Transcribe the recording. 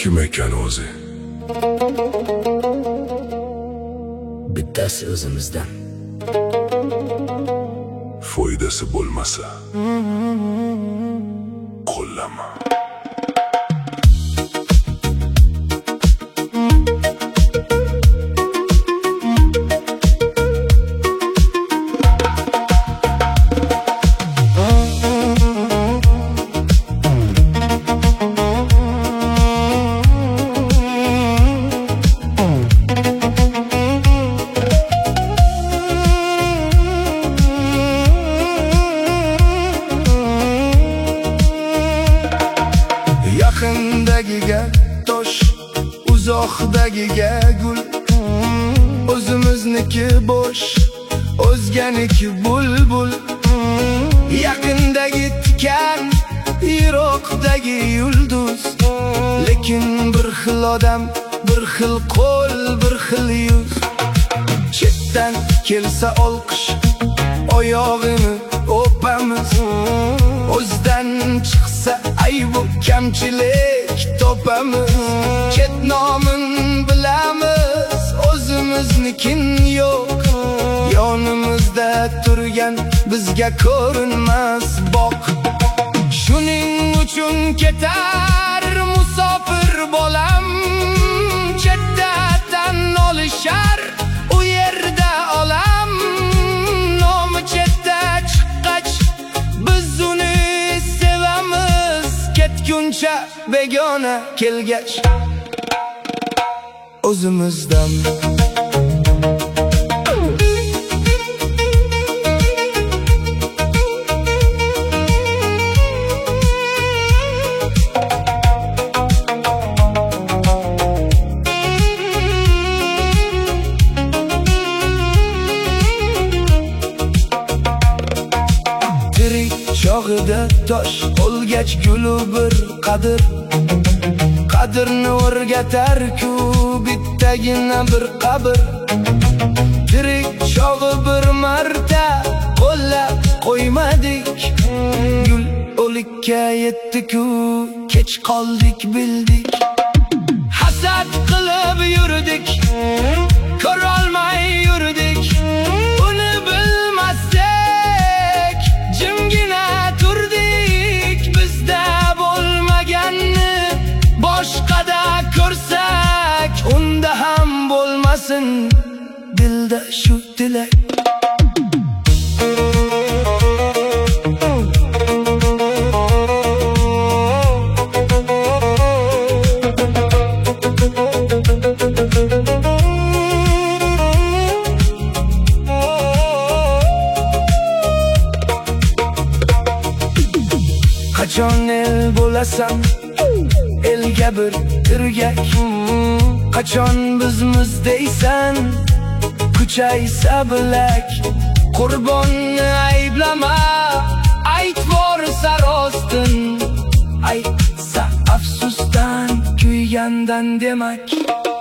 kim ekan o'zi? Bittasi o'zimizdan. Foydasi bo'lmasa qo'llama. Yaqindagiga tosh, uzoqdagiga gul. O'zimizniki bo'sh, o'zganiki bulbul. Yaqindagi tikan, yiroqdagi yulduz. Lekin bir xil odam, bir xil qo'l, bir xil yuz. Chetdan kelsa olqish, oyog'ini o'pamiz. O'zdan chiqsa aybu kamchilik topamiz. Ketnomin bilamiz, o'zimiznikin yo'q. Yonimizda turgan bizga ko'rinmas boq. Shuning uchun ketar musofir bolam. Chetdan olishar, u yerda olam. Nomi chetda chiqqach, biz uni sevamiz. Ketguncha begona, kelgach o'zimizdan. Chog'ida tosh, o'lgach gulu bir qadr. Qadrni o'rgatar-ku bittagina bir qabr. Tirik chog'i bir marta qo'llab qo'ymadik. Gul o'likka yetdi-ku, kech qoldik bildik. Hasad qilib yurdik, ko'rolmay yurdik. Uni bilmasdik, jimgina turdik. Bizda bo'lmaganni boshqada ko'rsak, unda ham bo'lmasin dilda shu tilak. Qachon el bo'lasan, elga bir tirgak. Qachon bizmiz deysan, kuchaysa bilak. Qurbonni ayblama, ayt borsa rostin. Aytsa afsusdan, kuygandan demak.